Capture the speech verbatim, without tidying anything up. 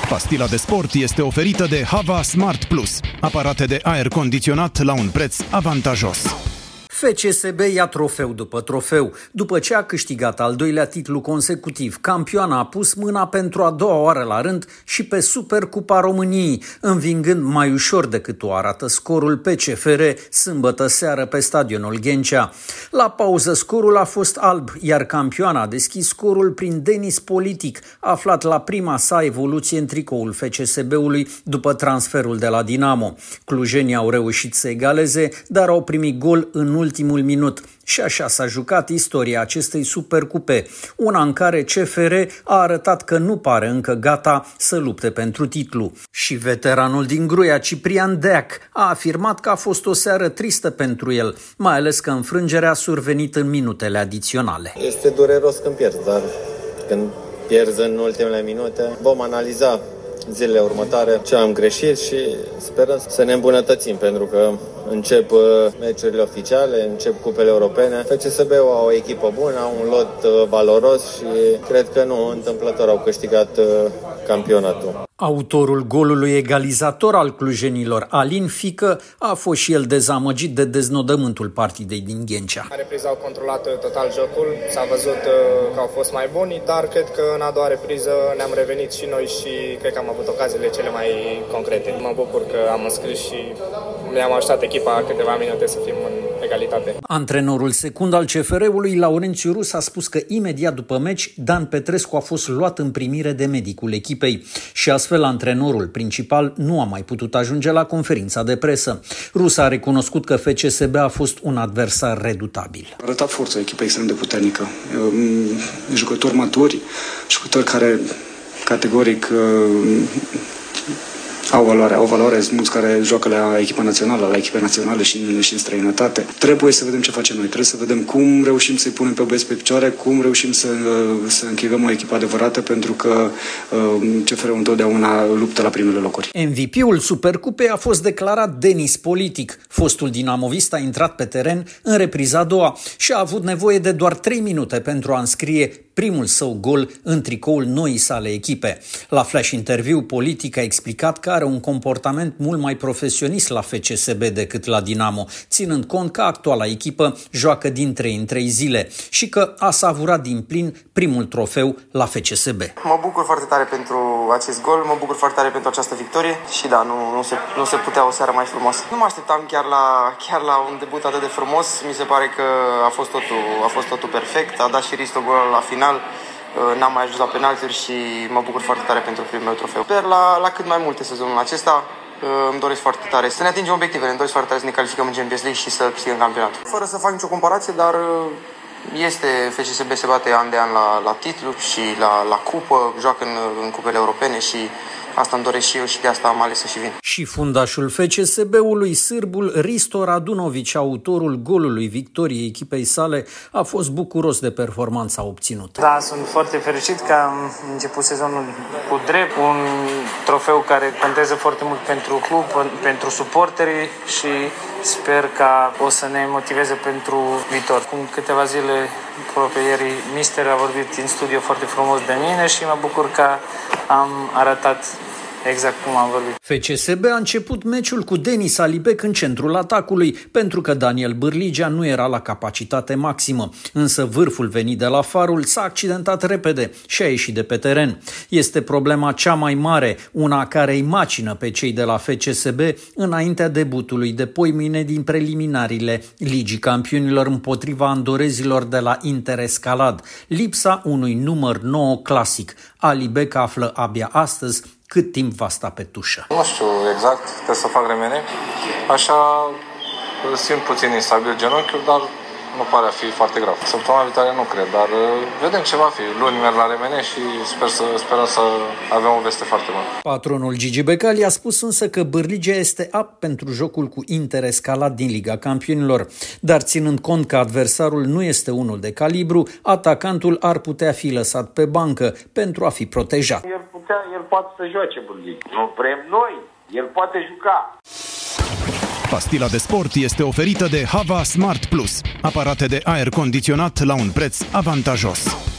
Pastila de sport este oferită de Hava Smart Plus, aparate de aer condiționat la un preț avantajos. F C S B ia trofeu după trofeu. După ce a câștigat al doilea titlu consecutiv, campioana a pus mâna pentru a doua oară la rând și pe Supercupa României, învingând mai ușor decât o arată scorul P C F R sâmbătă seară pe stadionul Ghencea. La pauză scorul a fost alb, iar campioana a deschis scorul prin Denis Politic, aflat la prima sa evoluție în tricoul F C S B-ului după transferul de la Dinamo. Clujenii au reușit să egaleze, dar au primit gol în ultimul minut. Și așa s-a jucat istoria acestei supercupe, una în care C F R a arătat că nu pare încă gata să lupte pentru titlu. Și veteranul din Gruia, Ciprian Deac, a afirmat că a fost o seară tristă pentru el, mai ales că înfrângerea a survenit în minutele adiționale. Este dureros când pierzi, dar când pierzi în ultimele minute, vom analiza zilele următoare ce am greșit și sperăm să ne îmbunătățim, pentru că încep meciurile oficiale, încep cupele europene. F C S B-ul au o echipă bună, au un lot valoros și cred că nu întâmplător au câștigat campionatul. Autorul golului egalizator al clujenilor, Alin Fică, a fost și el dezamăgit de deznodământul partidei din Ghencea. La repriză au controlat total jocul, s-a văzut că au fost mai buni, dar cred că în a doua repriză ne-am revenit și noi și cred că am avut ocaziile cele mai concrete. Mă bucur că am înscris și mi-am ajutat echipa câteva minute să fim în egalitate. Antrenorul secund al C F R-ului, Laurențiu Rus, a spus că imediat după meci, Dan Petrescu a fost luat în primire de medicul echipei și astfel antrenorul principal nu a mai putut ajunge la conferința de presă. Rus a recunoscut că F C S B a fost un adversar redutabil. A arătat forța, echipă extrem de puternică, jucători maturi, jucători care categoric au valoare, au valoare, mulți care joacă la echipa națională, la echipe naționale și în, și în străinătate. Trebuie să vedem ce facem noi, trebuie să vedem cum reușim să-i punem pe băieți pe picioare, cum reușim să, să închegăm o echipă adevărată, pentru că C F R-ul întotdeauna luptă la primele locuri. M V P-ul Supercupei a fost declarat Denis Politic. Fostul dinamovist a intrat pe teren în repriza a doua și a avut nevoie de doar trei minute pentru a înscrie primul său gol în tricoul noii sale echipe. La flash interviu, Politic a explicat că are un comportament mult mai profesionist la F C S B decât la Dinamo, ținând cont că actuala echipă joacă din trei în trei zile și că a savurat din plin primul trofeu la F C S B. Mă bucur foarte tare pentru acest gol, mă bucur foarte tare pentru această victorie și da, nu, nu, se, nu se putea o seară mai frumoasă. Nu mă așteptam chiar la, chiar la un debut atât de frumos, mi se pare că a fost totul, a fost totul perfect, a dat și Risto gol la final. N-am mai ajuns la penalturi și mă bucur foarte tare pentru primul meu trofeu. Sper la, la cât mai multe sezonul acesta. Îmi doresc foarte tare să ne atingem obiectivele, îmi doresc foarte tare să ne calificăm în Champions League și să câștigăm campionatul. Fără să fac nicio comparație, dar este F C S B se bate an de an la, la titlu și la, la cupă, joacă în, în cupele europene și asta îmi doresc și eu și de asta am ales să și vin. Și fundașul F C S B-ului, sârbul Risto Radunović, autorul golului victoriei echipei sale, a fost bucuros de performanța obținută. Da, sunt foarte fericit că am început sezonul cu drept, un trofeu care contează foarte mult pentru club, pentru suporterii și sper că o să ne motiveze pentru viitor. Cum câteva zile, aproape ieri, mister a vorbit în studio foarte frumos de mine și mă bucur că am arătat exact cum am vorbit. F C S B a început meciul cu Denis Alibec în centrul atacului, pentru că Daniel Bârligea nu era la capacitate maximă. Însă vârful venit de la Farul s-a accidentat repede și a ieșit de pe teren. Este problema cea mai mare, una care îi macină pe cei de la F C S B înaintea debutului de poimâine din preliminariile Ligii Campionilor împotriva andorezilor de la Interescalad. Lipsa unui număr nouă clasic. Alibec află abia astăzi cât timp va sta pe tușă. Nu știu exact, trebuie să fac remene. Așa simt puțin instabil genunchiul, dar nu pare a fi foarte grav. Săptămâna viitoare nu cred, dar vedem ce va fi. Luni merg la remene și sper să, sperăm să avem o veste foarte bună. Patronul Gigi Becali a spus însă că Bârligea este apt pentru jocul cu Interescalad din Liga Campionilor, dar ținând cont că adversarul nu este unul de calibru, atacantul ar putea fi lăsat pe bancă pentru a fi protejat. El, putea, el poate să joace Bârligea. Nu vrem noi, el poate juca. Pastila de sport este oferită de Hava Smart Plus, aparate de aer condiționat la un preț avantajos.